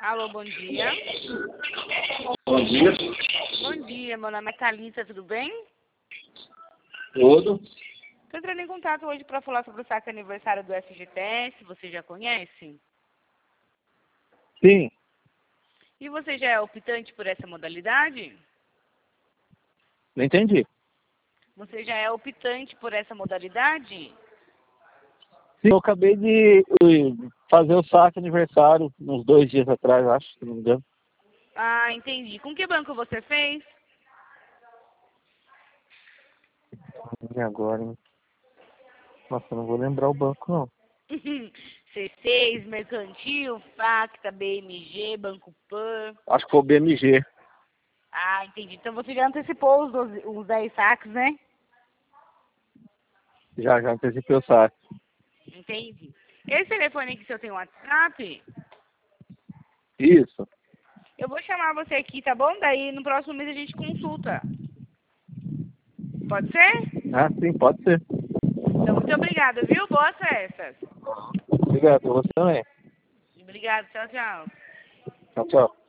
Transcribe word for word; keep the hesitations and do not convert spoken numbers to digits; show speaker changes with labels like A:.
A: Alô, bom dia.
B: Bom dia.
A: Bom dia, meu nome é Thalita, tudo bem?
B: Tudo.
A: Estou entrando em contato hoje para falar sobre o saque aniversário do F G T S, você já conhece?
B: Sim.
A: E você já é optante por essa modalidade?
B: Não entendi.
A: Você já é optante por essa modalidade?
B: Sim, eu acabei de uh, fazer o saque aniversário uns dois dias atrás, acho, se não me engano.
A: Ah, entendi. Com que banco você fez?
B: E agora, hein? Nossa, eu não vou lembrar o banco, não.
A: C seis, Mercantil, Facta, B M G, Banco Pan.
B: Acho que foi o B M G.
A: Ah, entendi. Então você já antecipou os, doze, os dez saques, né?
B: Já, já antecipei o saque.
A: Entendi. Esse telefone aqui, se eu tenho WhatsApp,
B: Isso.
A: eu vou chamar você aqui, tá bom? Daí no próximo mês a gente consulta. Pode ser?
B: Ah, sim, pode ser.
A: Então, muito obrigada, viu? Boas festas.
B: Obrigado, você também.
A: Obrigada, tchau, tchau.
B: Tchau, tchau.